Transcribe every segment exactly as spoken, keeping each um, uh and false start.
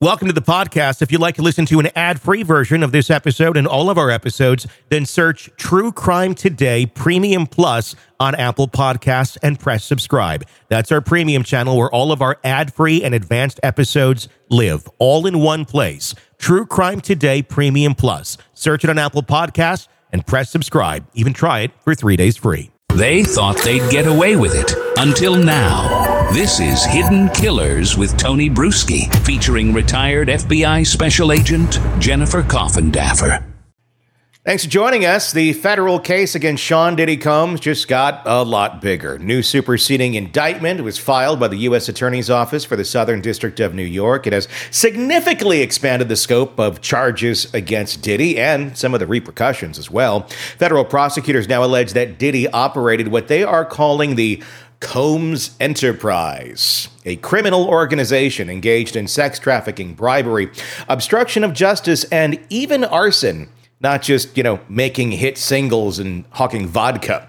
Welcome to the podcast. If you'd like to listen to an ad-free version of this episode and all of our episodes, then search True Crime Today Premium Plus on Apple Podcasts and press subscribe. That's our premium channel where all of our ad-free and advanced episodes live, all in one place. True Crime Today Premium Plus. Search it on Apple Podcasts and press subscribe. Even try it for three days free. They thought they'd get away with it until now. This is Hidden Killers with Tony Bruschi, featuring retired F B I Special Agent Jennifer Coffindaffer. Thanks for joining us. The federal case against Sean Diddy Combs just got a lot bigger. New superseding indictment was filed by the U S Attorney's Office for the Southern District of New York. It has significantly expanded the scope of charges against Diddy and some of the repercussions as well. Federal prosecutors now allege that Diddy operated what they are calling the Combs Enterprise, a criminal organization engaged in sex trafficking, bribery, obstruction of justice, and even arson. Not just, you know, making hit singles and hawking vodka.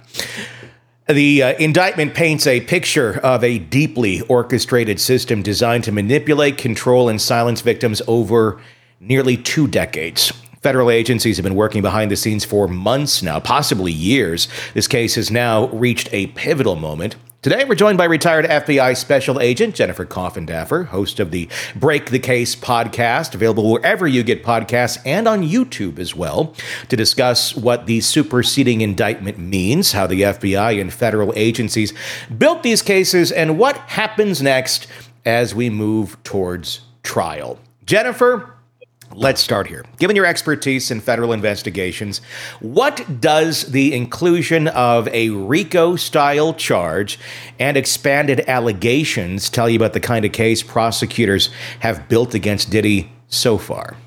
The uh, indictment paints a picture of a deeply orchestrated system designed to manipulate, control, and silence victims over nearly two decades. Federal agencies have been working behind the scenes for months now, possibly years. This case has now reached a pivotal moment. Today, we're joined by retired F B I Special Agent Jennifer Coffindaffer, host of the Break the Case podcast, available wherever you get podcasts and on YouTube as well, to discuss what the superseding indictment means, how the F B I and federal agencies built these cases, and what happens next as we move towards trial. Jennifer, let's start here. Given your expertise in federal investigations, what does the inclusion of a RICO-style charge and expanded allegations tell you about the kind of case prosecutors have built against Diddy so far?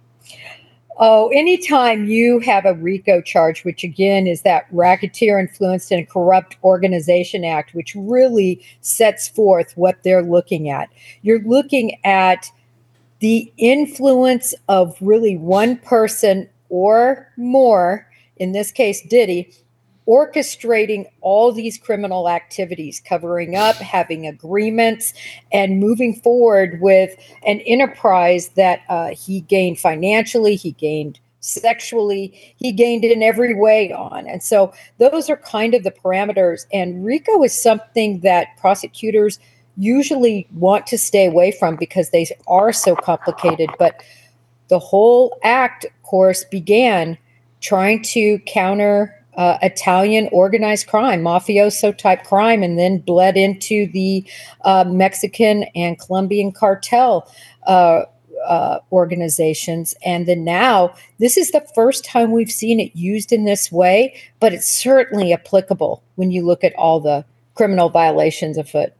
Oh, anytime you have a RICO charge, which again is that Racketeer Influenced and Corrupt Organization Act, which really sets forth what they're looking at. You're looking at the influence of really one person or more, in this case, Diddy, orchestrating all these criminal activities, covering up, having agreements, and moving forward with an enterprise that uh, he gained financially, he gained sexually, he gained in every way on. And so those are kind of the parameters. And RICO is something that prosecutors usually want to stay away from because they are so complicated. But the whole act, of course, began trying to counter uh, Italian organized crime, mafioso type crime, and then bled into the uh, Mexican and Colombian cartel uh, uh, organizations. And then now, this is the first time we've seen it used in this way, but it's certainly applicable when you look at all the criminal violations afoot.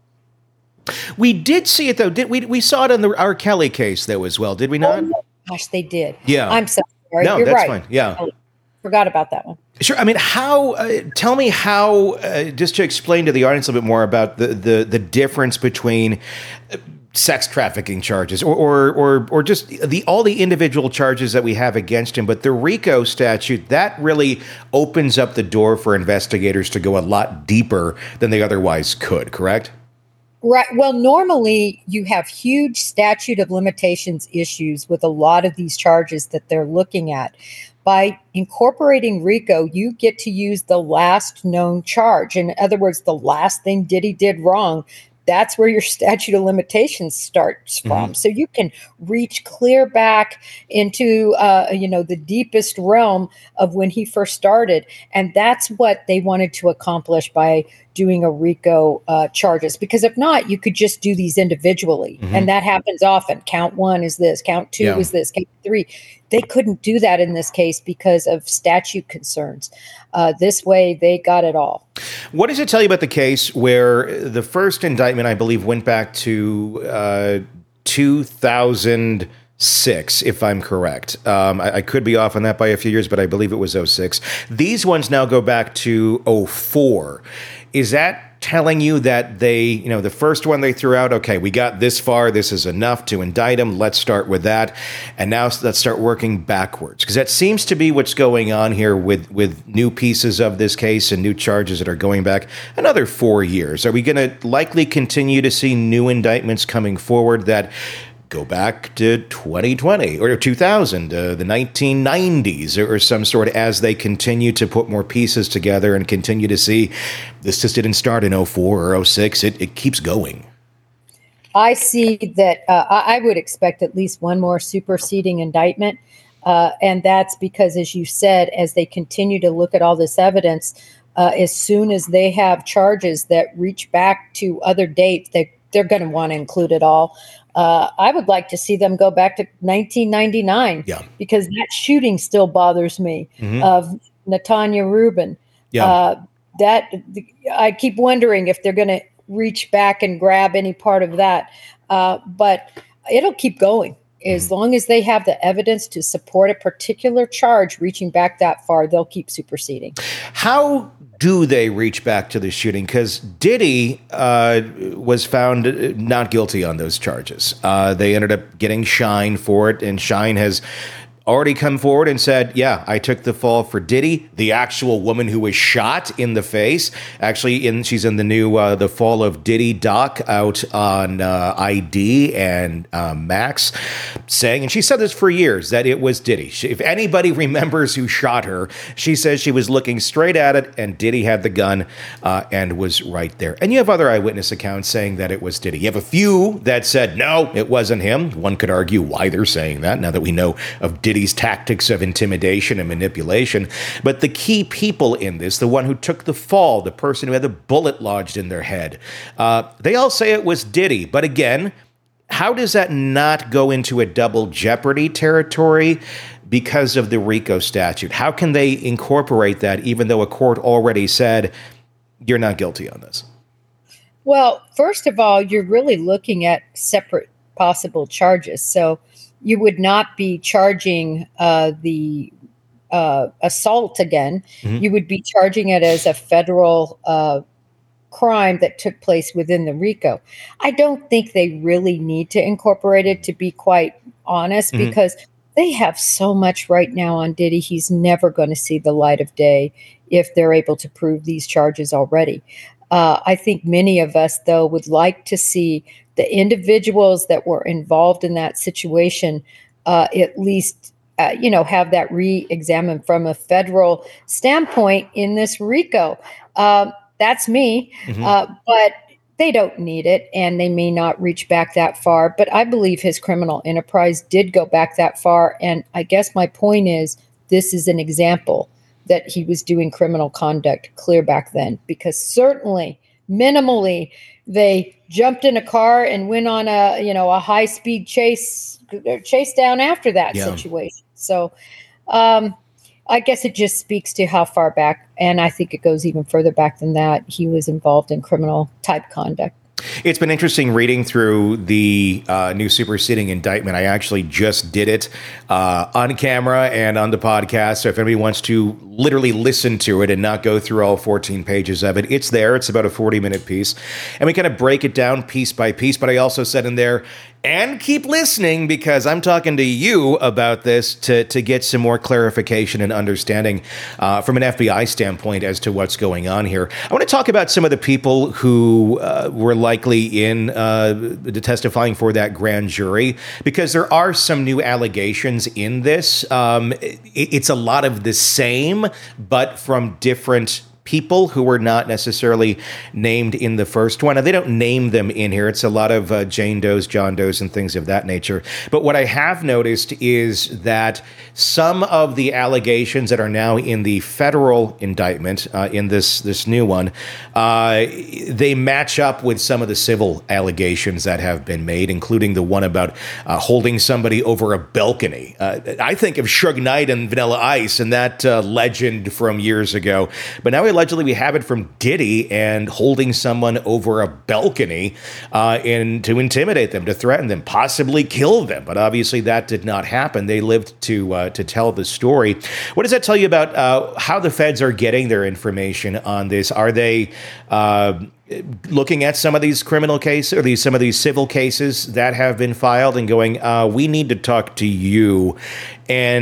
We did see it, though. Did we? We saw it in the R. Kelly case, though, as well. Did we not? Oh, gosh, they did. Yeah. I'm sorry. No, You're that's right. fine. Yeah. I forgot about that one. Sure. I mean, how? Uh, tell me how. Uh, just to explain to the audience a little bit more about the the, the difference between uh, sex trafficking charges, or, or or or just the all the individual charges that we have against him, but the RICO statute that really opens up the door for investigators to go a lot deeper than they otherwise could. Correct? Right. Well, normally you have huge statute of limitations issues with a lot of these charges that they're looking at. By incorporating RICO, you get to use the last known charge. In other words, the last thing Diddy did wrong. That's where your statute of limitations starts from. Mm-hmm. So you can reach clear back into, uh, you know, the deepest realm of when he first started. And that's what they wanted to accomplish by doing a RICO uh, charges. Because if not, you could just do these individually. Mm-hmm. And that happens often. Count one is this, count two yeah. is this, count three. They couldn't do that in this case because of statute concerns. Uh, this way, they got it all. What does it tell you about the case where the first indictment, I believe, went back to uh, two thousand six, if I'm correct? Um, I, I could be off on that by a few years, but I believe it was oh six. These ones now go back to oh four. Is that telling you that they, you know, the first one they threw out, okay, we got this far, this is enough to indict him, let's start with that, and now let's start working backwards? Because that seems to be what's going on here with, with new pieces of this case and new charges that are going back another four years. Are we going to likely continue to see new indictments coming forward that go back to twenty twenty or two thousand, uh, the nineteen nineties or, or some sort, as they continue to put more pieces together and continue to see this just didn't start in oh four or oh six. It, it keeps going. I see that uh, I would expect at least one more superseding indictment. Uh, and that's because, as you said, as they continue to look at all this evidence, uh, as soon as they have charges that reach back to other dates, they, they're going to want to include it all. Uh, I would like to see them go back to nineteen ninety-nine, yeah. because that shooting still bothers me, mm-hmm. of Natanya Rubin. Yeah. Uh, that I keep wondering if they're going to reach back and grab any part of that. Uh, but it'll keep going. As mm-hmm. long as they have the evidence to support a particular charge reaching back that far, they'll keep superseding. How do they reach back to the shooting? Because Diddy uh, was found not guilty on those charges. Uh, they ended up getting Shine for it, and Shine has already come forward and said, yeah, I took the fall for Diddy, the actual woman who was shot in the face. Actually, in she's in the new uh, The Fall of Diddy doc out on uh, I D and uh, Max, saying, and she said this for years, that it was Diddy. She, if anybody remembers who shot her, she says she was looking straight at it and Diddy had the gun uh, and was right there. And you have other eyewitness accounts saying that it was Diddy. You have a few that said, no, it wasn't him. One could argue why they're saying that now that we know of Diddy Diddy's tactics of intimidation and manipulation. But the key people in this, the one who took the fall, the person who had the bullet lodged in their head, uh, they all say it was Diddy. But again, how does that not go into a double jeopardy territory because of the RICO statute? How can they incorporate that even though a court already said you're not guilty on this? Well, first of all, you're really looking at separate possible charges. So you would not be charging uh, the uh, assault again. Mm-hmm. You would be charging it as a federal uh, crime that took place within the RICO. I don't think they really need to incorporate it, to be quite honest, mm-hmm. because they have so much right now on Diddy. He's never going to see the light of day if they're able to prove these charges already. Uh, I think many of us, though, would like to see the individuals that were involved in that situation uh, at least, uh, you know, have that re-examined from a federal standpoint in this RICO. Uh, that's me, mm-hmm. uh, but they don't need it, and they may not reach back that far. But I believe his criminal enterprise did go back that far, and I guess my point is this is an example that he was doing criminal conduct clear back then, because certainly, minimally, they jumped in a car and went on a, you know, a high speed chase, chase down after that yeah. situation. So um, I guess it just speaks to how far back, and I think it goes even further back than that, he was involved in criminal type conduct. It's been interesting reading through the uh, new superseding indictment. I actually just did it uh, on camera and on the podcast. So if anybody wants to literally listen to it and not go through all fourteen pages of it, it's there. It's about a forty minute piece. And we kind of break it down piece by piece. But I also said in there, and keep listening, because I'm talking to you about this to, to get some more clarification and understanding uh, from an F B I standpoint as to what's going on here. I want to talk about some of the people who uh, were likely in uh, testifying for that grand jury, because there are some new allegations in this. Um, it, it's a lot of the same, but from different people who were not necessarily named in the first one. And they don't name them in here. It's a lot of uh, Jane Does, John Does, and things of that nature. But what I have noticed is that some of the allegations that are now in the federal indictment, uh, in this this new one, uh, they match up with some of the civil allegations that have been made, including the one about uh, holding somebody over a balcony. Uh, I think of Suge Knight and Vanilla Ice and that uh, legend from years ago. But now allegedly we have it from Diddy and holding someone over a balcony uh, and to intimidate them, to threaten them, possibly kill them. But obviously that did not happen. They lived to uh, to tell the story. What does that tell you about uh, how the feds are getting their information on this? Are they uh, looking at some of these criminal cases or these some of these civil cases that have been filed and going, uh, we need to talk to you? And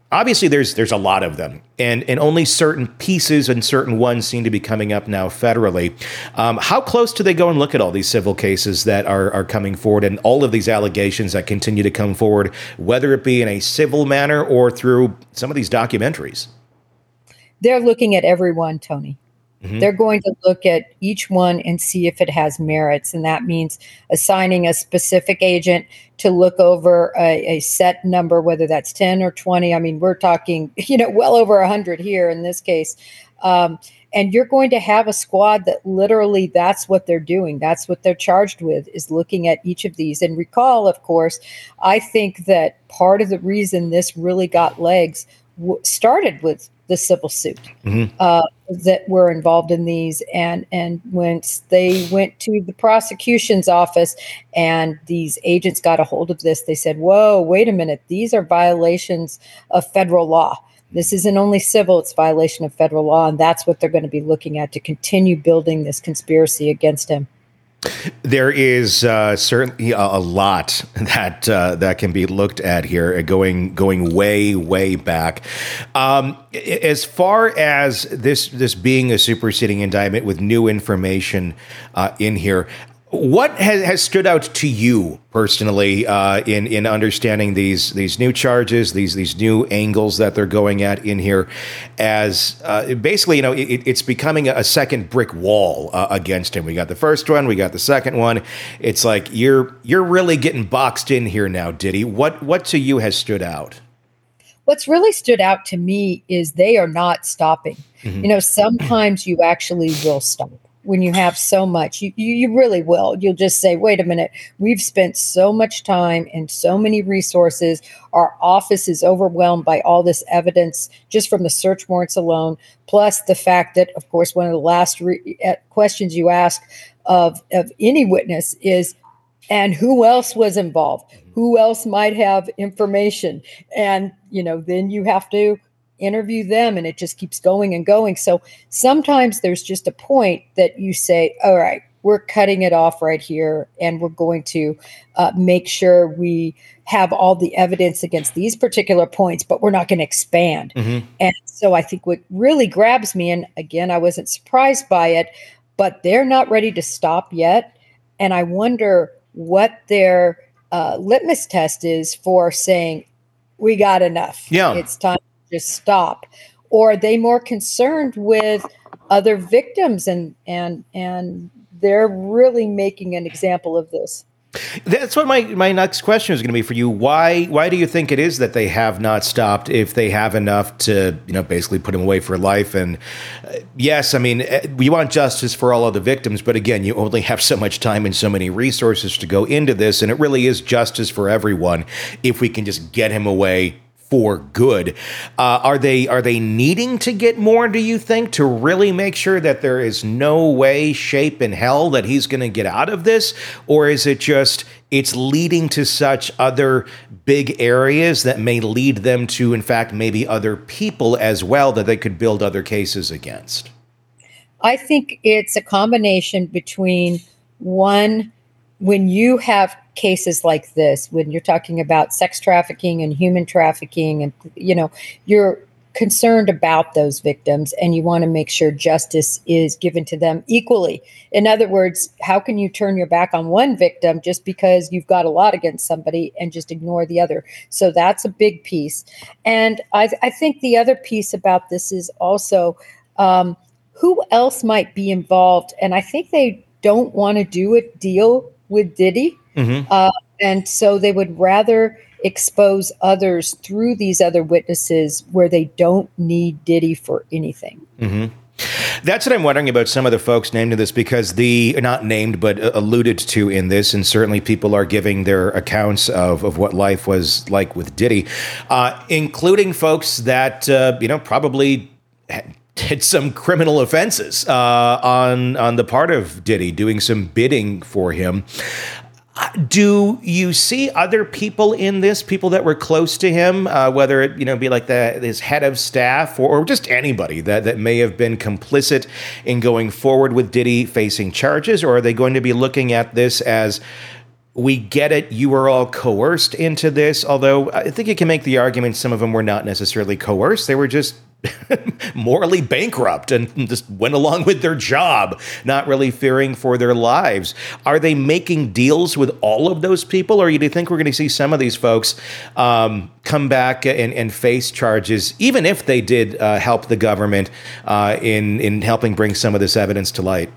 obviously there's there's a lot of them, and and only certain pieces and certain ones seem to be coming up now federally. Um, how close do they go and look at all these civil cases that are are coming forward, and all of these allegations that continue to come forward, whether it be in a civil manner or through some of these documentaries? They're looking at everyone, Tony. Mm-hmm. They're going to look at each one and see if it has merits. And that means assigning a specific agent to look over a, a set number, whether that's ten or twenty. I mean, we're talking, you know, well over one hundred here in this case. Um, and you're going to have a squad that literally that's what they're doing. That's what they're charged with, is looking at each of these. And recall, of course, I think that part of the reason this really got legs w- started with the civil suit mm-hmm. uh, that were involved in these. And, and when they went to the prosecution's office and these agents got a hold of this, they said, whoa, wait a minute. These are violations of federal law. This isn't only civil, it's violation of federal law. And that's what they're going to be looking at to continue building this conspiracy against him. There is uh, certainly a, a lot that uh, that can be looked at here, going going way way back. Um, as far as this this being a superseding indictment with new information uh, in here, what has, has stood out to you personally uh, in in understanding these these new charges, these these new angles that they're going at in here? As uh, basically, you know, it, it's becoming a second brick wall uh, against him. We got the first one, we got the second one. It's like you're you're really getting boxed in here now, Diddy. What what to you has stood out? What's really stood out to me is they are not stopping. Mm-hmm. You know, sometimes you actually will stop. When you have so much, you, you you really will. You'll just say, wait a minute, we've spent so much time and so many resources. Our office is overwhelmed by all this evidence just from the search warrants alone, plus the fact that, of course, one of the last re- questions you ask of, of any witness is, and who else was involved? Who else might have information? And, you know, then you have to interview them, and it just keeps going and going. So sometimes there's just a point that you say, all right, we're cutting it off right here, and we're going to uh, make sure we have all the evidence against these particular points, but we're not going to expand. Mm-hmm. And so I think what really grabs me, and again, I wasn't surprised by it, but they're not ready to stop yet. And I wonder what their uh, litmus test is for saying, we got enough. Yeah. It's time just stop. Or are they more concerned with other victims, and and and they're really making an example of this? That's what my, my next question is going to be for you. Why why do you think it is that they have not stopped if they have enough to, you know, basically put him away for life? And uh, yes, I mean, we want justice for all of the victims, but again, you only have so much time and so many resources to go into this, and it really is justice for everyone if we can just get him away for good. Uh, are they are they needing to get more, do you think, to really make sure that there is no way, shape, in hell that he's going to get out of this? Or is it just it's leading to such other big areas that may lead them to, in fact, maybe other people as well that they could build other cases against? I think it's a combination between, one, when you have cases like this, when you're talking about sex trafficking and human trafficking, and, you know, you're concerned about those victims and you want to make sure justice is given to them equally. In other words, how can you turn your back on one victim just because you've got a lot against somebody and just ignore the other? So that's a big piece. And I, I think the other piece about this is also um, who else might be involved. And I think they don't want to do a deal with Diddy. Mm-hmm. Uh, and so they would rather expose others through these other witnesses where they don't need Diddy for anything. Mm-hmm. That's what I'm wondering about some of the folks named in this, because the, not named, but alluded to in this, and certainly people are giving their accounts of, of what life was like with Diddy, uh, including folks that, uh, you know, probably did some criminal offenses uh, on on the part of Diddy, doing some bidding for him. Do you see other people in this, people that were close to him, uh, whether it, you know, be like the, his head of staff or, or just anybody that, that may have been complicit in going forward with Diddy facing charges? Or are they going to be looking at this as we get it. You were all coerced into this, although I think you can make the argument some of them were not necessarily coerced. They were just morally bankrupt and just went along with their job, not really fearing for their lives. Are they making deals with all of those people, or do you think we're going to see some of these folks um, come back and, and face charges, even if they did uh, help the government uh, in, in helping bring some of this evidence to light?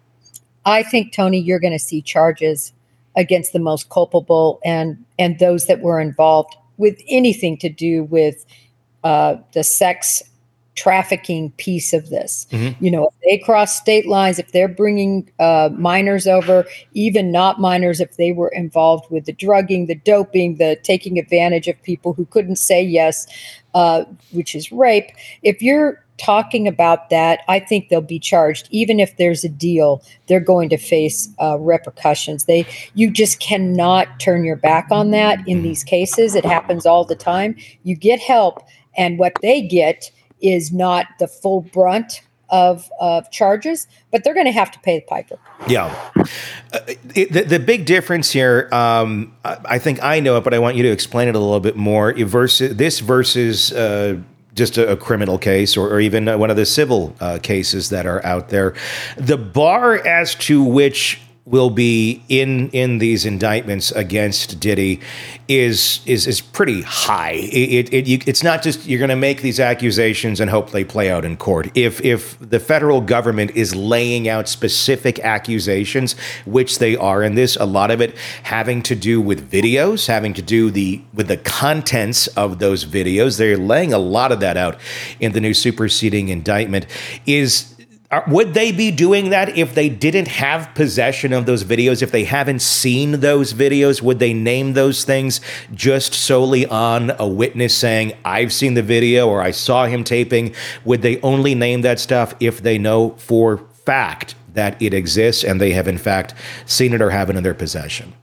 I think, Tony, you're going to see charges against the most culpable and, and those that were involved with anything to do with uh, the sex trafficking piece of this. Mm-hmm. You know, if they cross state lines, if they're bringing uh, minors over, even not minors, if they were involved with the drugging, the doping, the taking advantage of people who couldn't say yes, uh, which is rape. If you're talking about that, I think they'll be charged. Even if there's a deal, they're going to face uh, repercussions. They, you just cannot turn your back on that in these cases. It happens all the time. You get help, and what they get is not the full brunt of, of charges, but they're going to have to pay the piper. Yeah. Uh, it, the, the big difference here, um, I, I think I know it, but I want you to explain it a little bit more. Versus, this versus uh, just a, a criminal case or, or even one of the civil uh, cases that are out there. The bar as to which will be in in these indictments against Diddy is is is pretty high. It, it, it you, it's not just you're going to make these accusations and hope they play out in court. If if the federal government is laying out specific accusations, which they are in this, a lot of it having to do with videos, having to do the with the contents of those videos, they're laying a lot of that out in the new superseding indictment. Is Would they be doing that if they didn't have possession of those videos? If they haven't seen those videos, would they name those things just solely on a witness saying, I've seen the video or I saw him taping? Would they only name that stuff if they know for fact that it exists and they have in fact seen it or have it in their possession?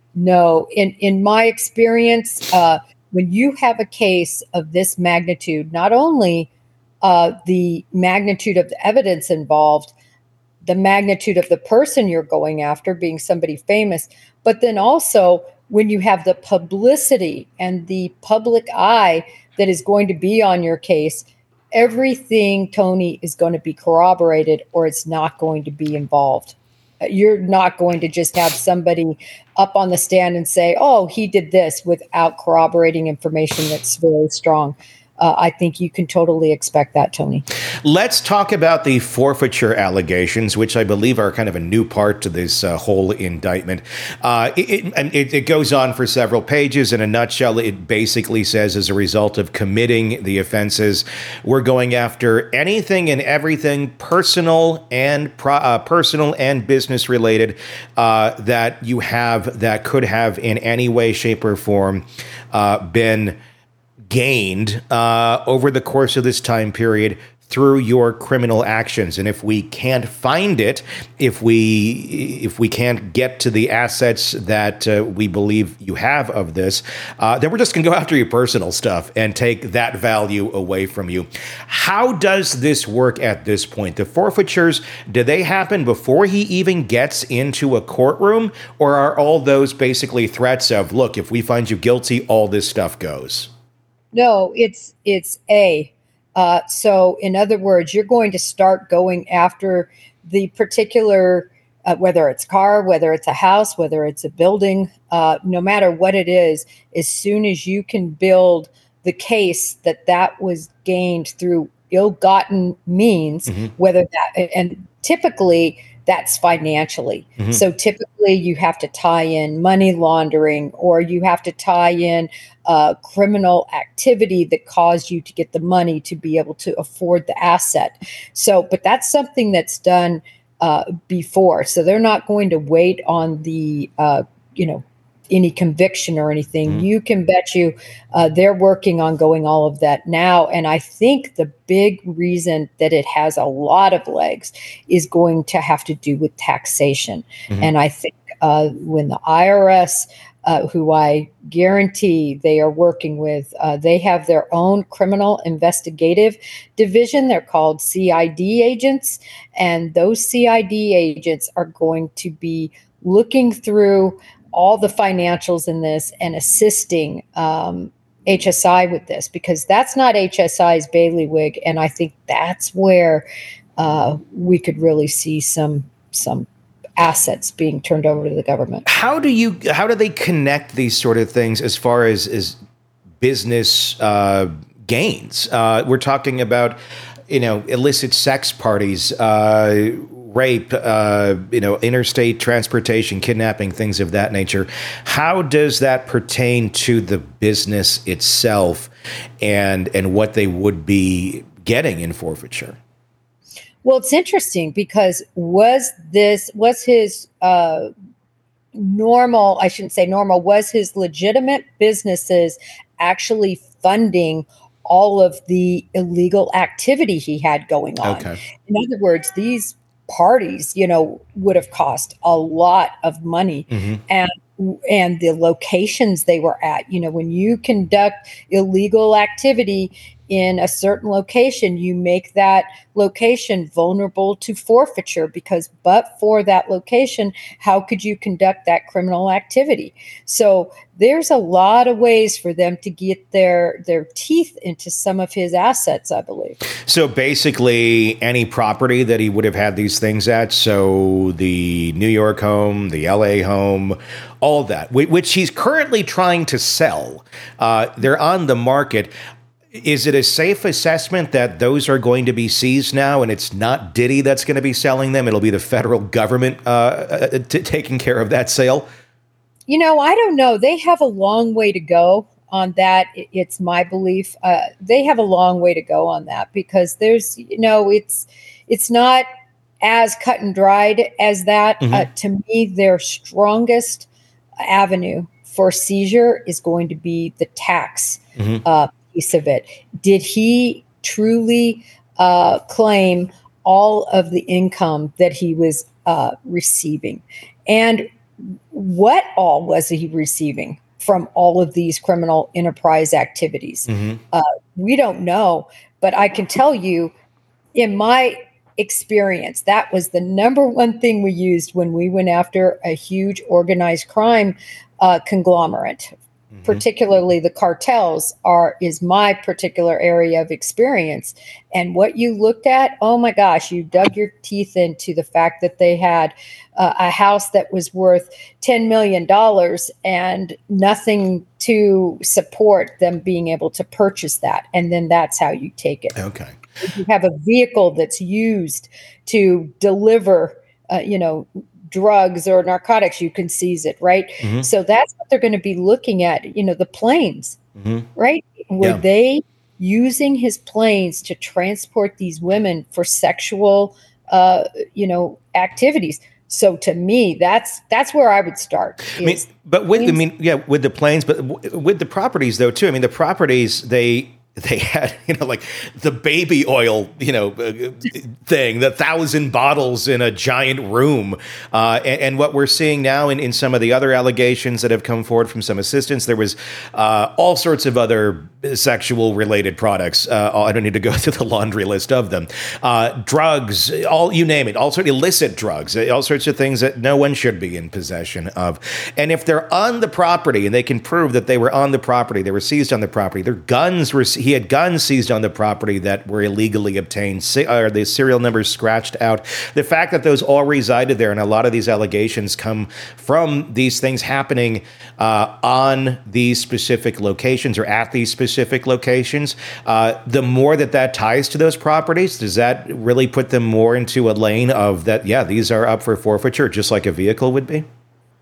No. In, in my experience, uh, when you have a case of this magnitude, not only Uh, the magnitude of the evidence involved, the magnitude of the person you're going after, being somebody famous, but then also when you have the publicity and the public eye that is going to be on your case, everything, Tony, is going to be corroborated or it's not going to be involved. You're not going to just have somebody up on the stand and say, oh, he did this without corroborating information that's very strong. Uh, I think you can totally expect that, Tony. Let's talk about the forfeiture allegations, which I believe are kind of a new part to this uh, whole indictment. Uh, it, it, it goes on for several pages. In a nutshell, it basically says, as a result of committing the offenses, we're going after anything and everything personal and pro, uh, personal and business related uh, that you have that could have in any way, shape, or form uh, been gained uh, over the course of this time period through your criminal actions. And if we can't find it, if we if we can't get to the assets that uh, we believe you have of this, uh, then we're just going to go after your personal stuff and take that value away from you. How does this work at this point? The forfeitures, do they happen before he even gets into a courtroom? Or are all those basically threats of, look, if we find you guilty, all this stuff goes? No, it's it's A. Uh, so, in other words, you're going to start going after the particular, uh, whether it's car, whether it's a house, whether it's a building, uh, no matter what it is, as soon as you can build the case that that was gained through ill-gotten means, mm-hmm. whether that, and typically that's financially. Mm-hmm. So typically you have to tie in money laundering, or you have to tie in uh, criminal activity that caused you to get the money to be able to afford the asset. So, but that's something that's done uh, before. So they're not going to wait on the, uh, you know, any conviction or anything. Mm-hmm. You can bet you uh, they're working on going all of that now. And I think the big reason that it has a lot of legs is going to have to do with taxation. Mm-hmm. And I think uh, when the I R S, uh, who I guarantee they are working with, uh, they have their own criminal investigative division. They're called C I D agents. And those C I D agents are going to be looking through all the financials in this and assisting um, H S I with this, because that's not H S I's bailiwick, and I think that's where uh, we could really see some some assets being turned over to the government. How do you how do they connect these sort of things as far as as business uh, gains? Uh, we're talking about, you know, illicit sex parties, uh, rape, uh, you know, interstate transportation, kidnapping, things of that nature. How does that pertain to the business itself and and what they would be getting in forfeiture? Well, it's interesting because was this was his uh, normal, I shouldn't say normal, was his legitimate businesses actually funding all of the illegal activity he had going on? Okay. In other words, these parties, you know, would have cost a lot of money. Mm-hmm. And and the locations they were at, you know, when you conduct illegal activity in a certain location, you make that location vulnerable to forfeiture, because but for that location, how could you conduct that criminal activity? So there's a lot of ways for them to get their their teeth into some of his assets, I believe. So basically any property that he would have had these things at, so the New York home, the L A home, all that, which he's currently trying to sell, uh, they're on the market. Is it a safe assessment that those are going to be seized now, and it's not Diddy that's going to be selling them? It'll be the federal government uh, uh, t- taking care of that sale? You know, I don't know. They have a long way to go on that. It's my belief. Uh, they have a long way to go on that, because there's, you know, it's it's not as cut and dried as that. Mm-hmm. Uh, to me, their strongest avenue for seizure is going to be the tax mm-hmm. uh piece of it. Did he truly uh, claim all of the income that he was uh, receiving? And what all was he receiving from all of these criminal enterprise activities? Mm-hmm. Uh, we don't know, but I can tell you, in my experience, that was the number one thing we used when we went after a huge organized crime uh, conglomerate. Mm-hmm. Particularly the cartels are is my particular area of experience. And what you looked at, oh my gosh, you dug your teeth into the fact that they had uh, a house that was worth ten million dollars and nothing to support them being able to purchase that. And then that's how you take it. Okay. If you have a vehicle that's used to deliver, uh, you know, drugs or narcotics, you can seize it, right? Mm-hmm. So that's what they're going to be looking at, you know, the planes, mm-hmm. right? Were yeah. they using his planes to transport these women for sexual, uh, you know, activities? So to me, that's that's where I would start. I mean, but with, I mean, yeah, with the planes, but w- with the properties though, too. I mean, the properties, they... They had, you know, like the baby oil, you know, thing, the thousand bottles in a giant room. Uh, and, and what we're seeing now in, in some of the other allegations that have come forward from some assistants, there was uh, all sorts of other sexual related products. Uh, I don't need to go through the laundry list of them. Uh, drugs, all you name it, all sorts of illicit drugs, all sorts of things that no one should be in possession of. And if they're on the property and they can prove that they were on the property, they were seized on the property, their guns were seized. He had guns seized on the property that were illegally obtained, or the serial numbers scratched out. The fact that those all resided there, and a lot of these allegations come from these things happening uh, on these specific locations or at these specific locations, uh, the more that that ties to those properties, does that really put them more into a lane of that, yeah, these are up for forfeiture, just like a vehicle would be?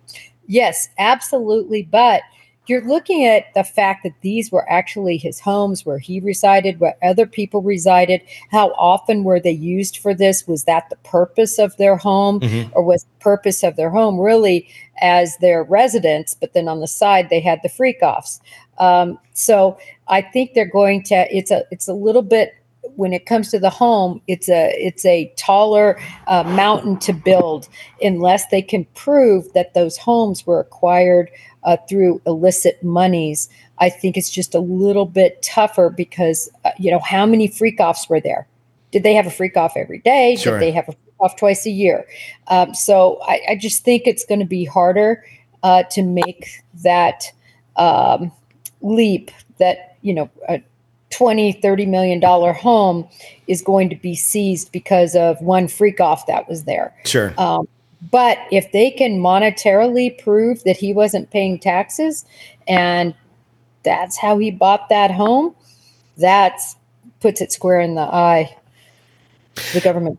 Yes, absolutely. But you're looking at the fact that these were actually his homes where he resided, where other people resided. How often were they used for this? Was that the purpose of their home, mm-hmm. or was the purpose of their home really as their residence? But then on the side, they had the freak offs. Um, so I think they're going to, it's a, it's a little bit, when it comes to the home, it's a it's a taller uh, mountain to build unless they can prove that those homes were acquired uh, through illicit monies. I think it's just a little bit tougher because, uh, you know, how many freak-offs were there? Did they have a freak-off every day? Sure. Did they have a freak-off twice a year? Um, so I, I just think it's going to be harder uh, to make that um, leap that, you know, a twenty, thirty million dollar home is going to be seized because of one freak off that was there. Sure. Um, but if they can monetarily prove that he wasn't paying taxes and that's how he bought that home, that's puts it square in the eye, the government.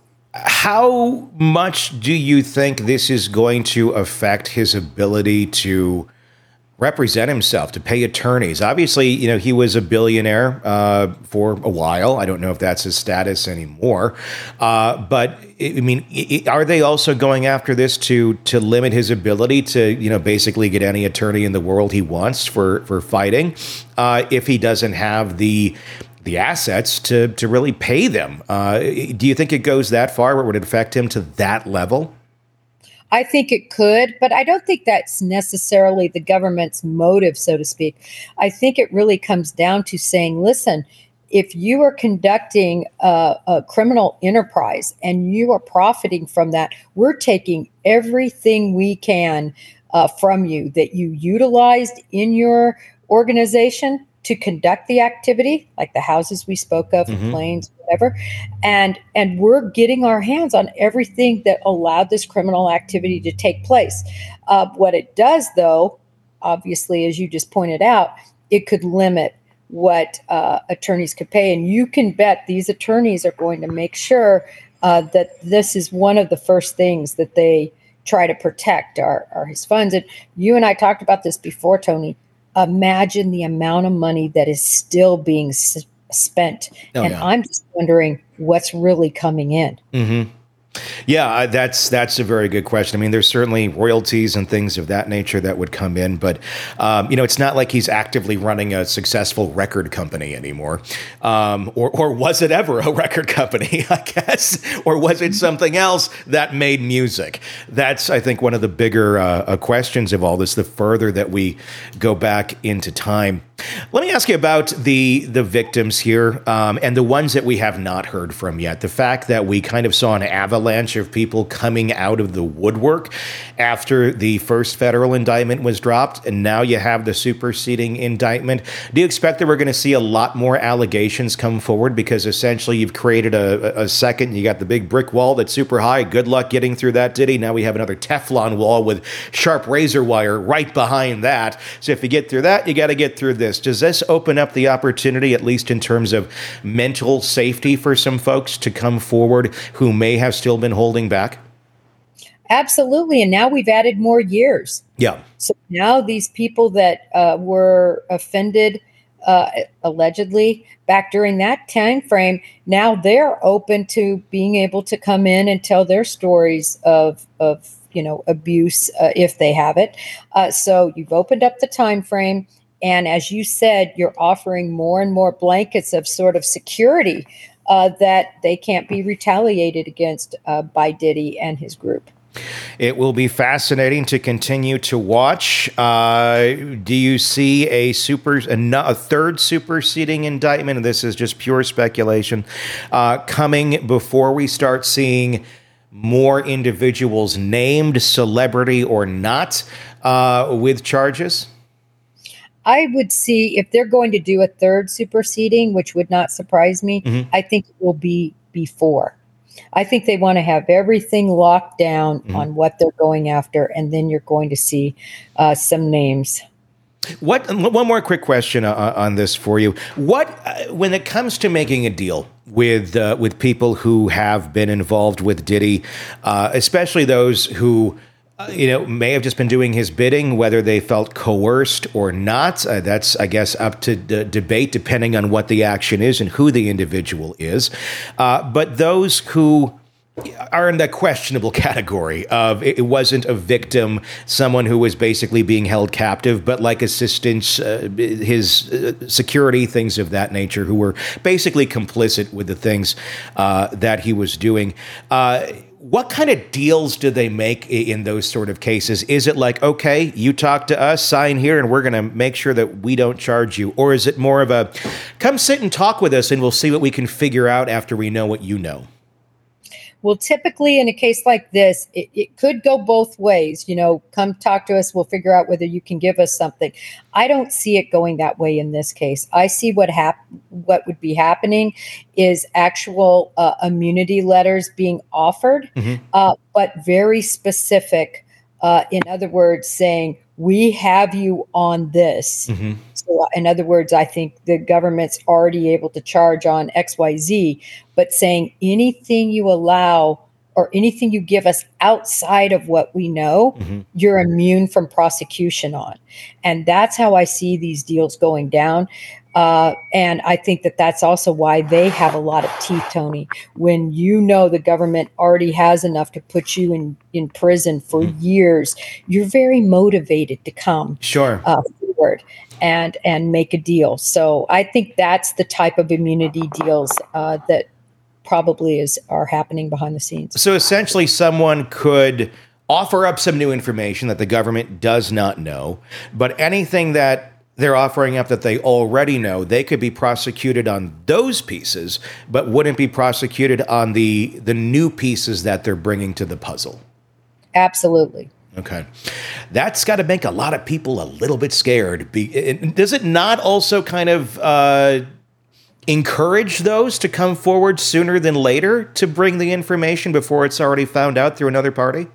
How much do you think this is going to affect his ability to represent himself, to pay attorneys? Obviously, you know, he was a billionaire uh, for a while. I don't know if that's his status anymore. Uh, but I mean, are they also going after this to to limit his ability to, you know, basically get any attorney in the world he wants for for fighting uh, if he doesn't have the the assets to to really pay them? Uh, do you think it goes that far where it would affect him to that level? I think it could, but I don't think that's necessarily the government's motive, so to speak. I think it really comes down to saying, listen, if you are conducting a, a criminal enterprise and you are profiting from that, we're taking everything we can uh, from you that you utilized in your organization to conduct the activity, like the houses we spoke of, mm-hmm. planes, whatever. And and we're getting our hands on everything that allowed this criminal activity to take place. Uh, what it does, though, obviously, as you just pointed out, it could limit what uh, attorneys could pay. And you can bet these attorneys are going to make sure uh, that this is one of the first things that they try to protect are, are his funds. And you and I talked about this before, Tony. Imagine the amount of money that is still being s- spent. Oh, and yeah. I'm just wondering what's really coming in. Mm-hmm. Yeah, that's that's a very good question. I mean, there's certainly royalties and things of that nature that would come in, but um, you know, it's not like he's actively running a successful record company anymore. Um, or or was it ever a record company? I guess, or was it something else that made music? That's, I think, one of the bigger uh, questions of all this. The further that we go back into time. Let me ask you about the the victims here um, and the ones that we have not heard from yet. The fact that we kind of saw an avalanche of people coming out of the woodwork after the first federal indictment was dropped, and now you have the superseding indictment. Do you expect that we're going to see a lot more allegations come forward? Because essentially you've created a, a second, you got the big brick wall that's super high. Good luck getting through that, Diddy. Now we have another Teflon wall with sharp razor wire right behind that. So if you get through that, you got to get through this. Does this open up the opportunity, at least in terms of mental safety, for some folks to come forward who may have still been holding back? Absolutely. And now we've added more years. Yeah. So now these people that uh, were offended uh, allegedly back during that time frame, now they're open to being able to come in and tell their stories of, of you know, abuse uh, if they have it. Uh, so you've opened up the time frame. And as you said, you're offering more and more blankets of sort of security uh, that they can't be retaliated against uh, by Diddy and his group. It will be fascinating to continue to watch. Uh, do you see a super, a, a third superseding indictment? And this is just pure speculation uh, coming before we start seeing more individuals named, celebrity or not, uh, with charges? I would see if they're going to do a third superseding, which would not surprise me. Mm-hmm. I think it will be before. I think they want to have everything locked down mm-hmm. on what they're going after, and then you're going to see uh, some names. What? One more quick question uh, on this for you. What, uh, when it comes to making a deal with uh, with people who have been involved with Diddy, uh, especially those who Uh, you know, may have just been doing his bidding, whether they felt coerced or not. Uh, that's, I guess, up to d- debate, depending on what the action is and who the individual is. Uh, but those who are in the questionable category of it wasn't a victim, someone who was basically being held captive, but like assistants, uh, his uh, security, things of that nature, who were basically complicit with the things uh, that he was doing. Uh, What kind of deals do they make in those sort of cases? Is it like, okay, you talk to us, sign here, and we're going to make sure that we don't charge you? Or is it more of a, come sit and talk with us, and we'll see what we can figure out after we know what you know? Well, typically in a case like this, it, it could go both ways. You know, come talk to us. We'll figure out whether you can give us something. I don't see it going that way in this case. I see what hap- what would be happening is actual uh, immunity letters being offered, mm-hmm. uh, but very specific. Uh, in other words, saying, we have you on this. Mm-hmm. So in other words, I think the government's already able to charge on X Y Z, but saying anything you allow or anything you give us outside of what we know, mm-hmm. you're immune from prosecution on. And that's how I see these deals going down. Uh, and I think that that's also why they have a lot of teeth, Tony. When you know the government already has enough to put you in, in prison for mm. years, you're very motivated to come sure. uh, forward and and make a deal. So I think that's the type of immunity deals uh, that probably is are happening behind the scenes. So essentially, someone could offer up some new information that the government does not know, but anything that they're offering up that they already know, they could be prosecuted on those pieces, but wouldn't be prosecuted on the the new pieces that they're bringing to the puzzle. Absolutely. Okay. That's got to make a lot of people a little bit scared. Be, it, does it not also kind of uh, encourage those to come forward sooner than later to bring the information before it's already found out through another party?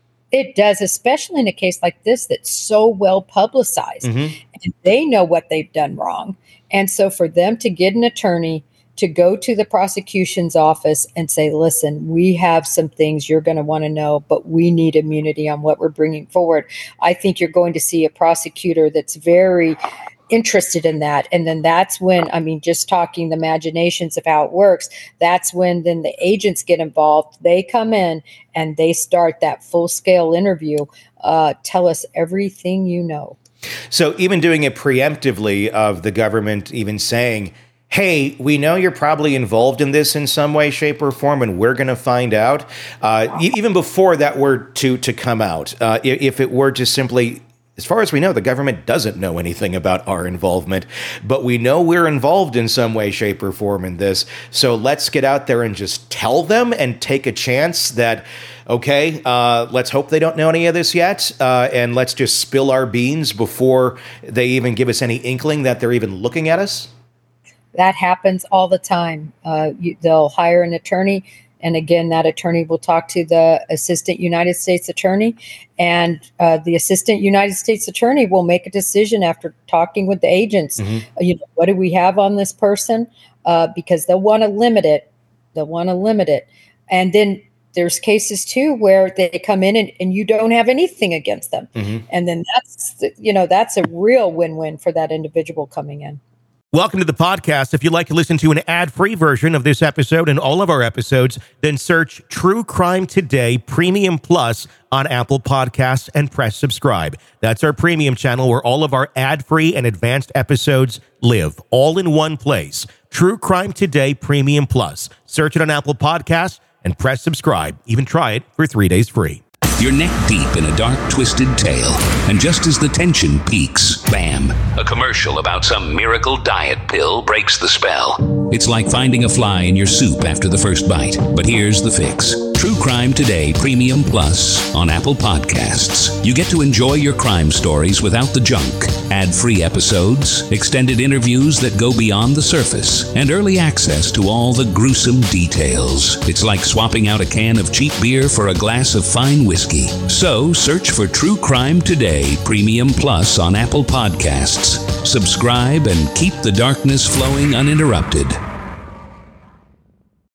It does, especially in a case like this that's so well publicized. Mm-hmm. And they know what they've done wrong. And so for them to get an attorney to go to the prosecution's office and say, listen, we have some things you're going to want to know, but we need immunity on what we're bringing forward. I think you're going to see a prosecutor that's very interested in that. And then that's when, I mean, just talking the imaginations of how it works, that's when then the agents get involved. They come in and they start that full scale interview. Uh, tell us everything you know. So even doing it preemptively of the government even saying, hey, we know you're probably involved in this in some way, shape, or form, and we're going to find out. Uh, even before that were to, to come out, uh, if it were to simply, as far as we know, the government doesn't know anything about our involvement, but we know we're involved in some way, shape, or form in this. So let's get out there and just tell them and take a chance that, okay, uh, let's hope they don't know any of this yet, uh, and let's just spill our beans before they even give us any inkling that they're even looking at us. That happens all the time. Uh, you, they'll hire an attorney. And again, that attorney will talk to the assistant United States attorney, and uh, the assistant United States attorney will make a decision after talking with the agents. Mm-hmm. Uh, you know, what do we have on this person? Uh, because they'll want to limit it. They'll want to limit it. And then there's cases too where they come in and, and you don't have anything against them. Mm-hmm. And then that's, you know, that's a real win-win for that individual coming in. Welcome to the podcast. If you'd like to listen to an ad-free version of this episode and all of our episodes, then search True Crime Today Premium Plus on Apple Podcasts and press subscribe. That's our premium channel where all of our ad-free and advanced episodes live, all in one place. True Crime Today Premium Plus. Search it on Apple Podcasts and press subscribe. Even try it for three days free. You're neck deep in a dark, twisted tale, and just as the tension peaks, bam, a commercial about some miracle diet pill breaks the spell. It's like finding a fly in your soup after the first bite. But here's the fix. True Crime Today Premium Plus on Apple Podcasts. You get to enjoy your crime stories without the junk. Ad-free episodes, extended interviews that go beyond the surface, and early access to all the gruesome details. It's like swapping out a can of cheap beer for a glass of fine whiskey. So search for True Crime Today Premium Plus on Apple Podcasts. Subscribe and keep the darkness flowing uninterrupted.